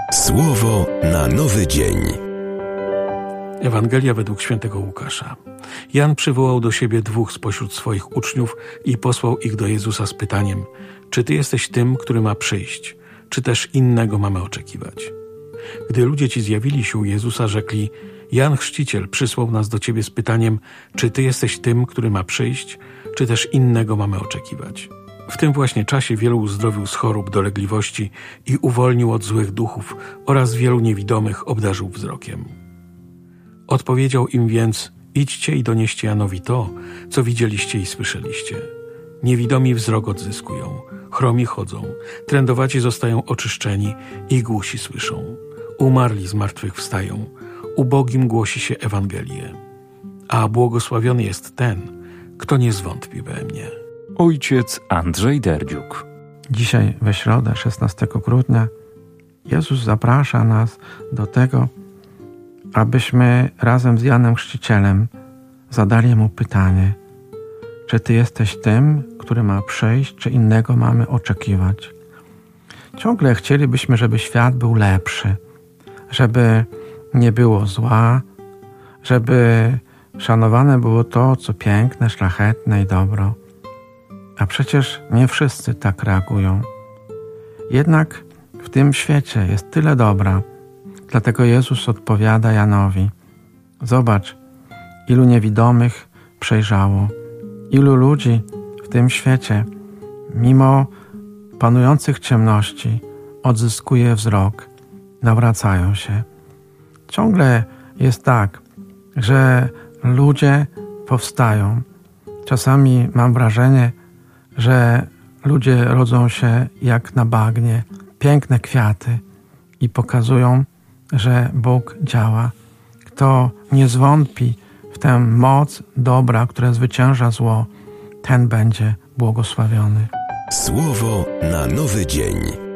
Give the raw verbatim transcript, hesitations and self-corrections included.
Słowo na nowy dzień. Ewangelia według świętego Łukasza. Jan przywołał do siebie dwóch spośród swoich uczniów i posłał ich do Jezusa z pytaniem: czy Ty jesteś tym, który ma przyjść, czy też innego mamy oczekiwać? Gdy ludzie ci zjawili się u Jezusa, rzekli: Jan Chrzciciel przysłał nas do Ciebie z pytaniem: czy Ty jesteś tym, który ma przyjść, czy też innego mamy oczekiwać? W tym właśnie czasie wielu uzdrowił z chorób, dolegliwości i uwolnił od złych duchów oraz wielu niewidomych obdarzył wzrokiem. Odpowiedział im więc: idźcie i donieście Janowi to, co widzieliście i słyszeliście. Niewidomi wzrok odzyskują, chromi chodzą, trędowaci zostają oczyszczeni i głusi słyszą. Umarli z martwych wstają, ubogim głosi się Ewangelię. A błogosławiony jest ten, kto nie zwątpi we mnie. Ojciec Andrzej Derdziuk. Dzisiaj we środę, szesnastego grudnia, Jezus zaprasza nas do tego, abyśmy razem z Janem Chrzcicielem zadali Mu pytanie: czy Ty jesteś tym, który ma przyjść, czy innego mamy oczekiwać? Ciągle chcielibyśmy, żeby świat był lepszy, żeby nie było zła, żeby szanowane było to, co piękne, szlachetne i dobro. A przecież nie wszyscy tak reagują. Jednak w tym świecie jest tyle dobra. Dlatego Jezus odpowiada Janowi: zobacz, ilu niewidomych przejrzało, ilu ludzi w tym świecie, mimo panujących ciemności, odzyskuje wzrok, nawracają się. Ciągle jest tak, że ludzie powstają. Czasami mam wrażenie, że ludzie rodzą się jak na bagnie, piękne kwiaty i pokazują, że Bóg działa. Kto nie zwątpi w tę moc dobra, które zwycięża zło, ten będzie błogosławiony. Słowo na nowy dzień.